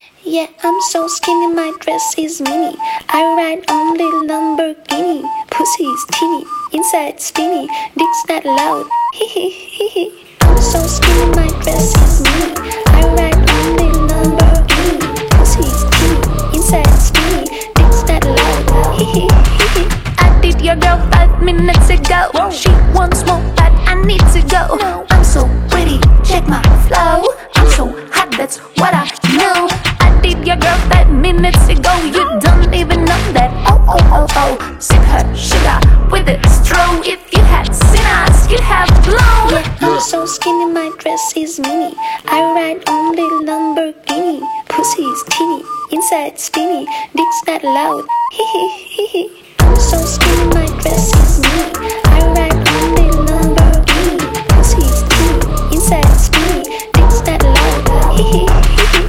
Yeah, I'm so skinny, my dress is mini. I ride on little Lamborghini. Pussy's teeny, inside spinny. Dick's not loud, hee hee hee hee. I'm so skinny, my dress is mini. I ride on little Lamborghini. Pussy's teeny, inside spinny. Dick's not loud, hee hee hee hee. I did your girl 5 minutes ago. Whoa. She wants more, but I need to go. No. I'm so pretty, check my flow. I'm so hot, that's what I know. Did your girl 5 minutes ago? You don't even know that. Oh, oh, oh, oh. Sip her sugar with a straw. If you had seen us, you'd have blown. Yeah, I'm so skinny, my dress is mini. I ride on little Lamborghini. Pussy's teeny, inside spinny. Dick's not loud, hee hee hee hee. I'm so skinny, my dress is mini. I ride on little Lamborghini. Pussy's teeny, inside spinny. Dick's not loud, hee hee hee hee.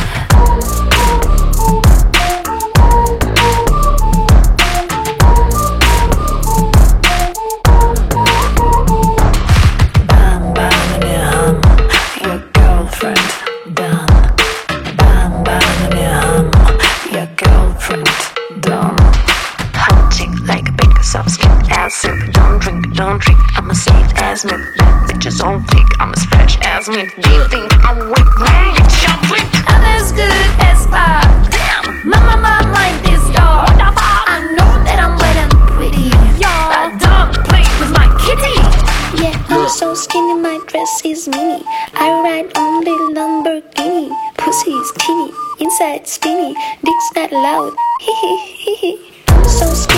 Don't drink, I'm as safe as me. Bitches on fleek, I'm as fresh as me. Do you think I'm weak? I'm as good as fuck. Damn, my mind is dark. I know that I'm wet and pretty. I don't play with my kitty. Yeah, I'm so skinny, my dress is mini. I ride on little Lamborghini. Pussy's teeny, inside spinny. Dick's not loud, hee hee hee hee. I'm so skinny.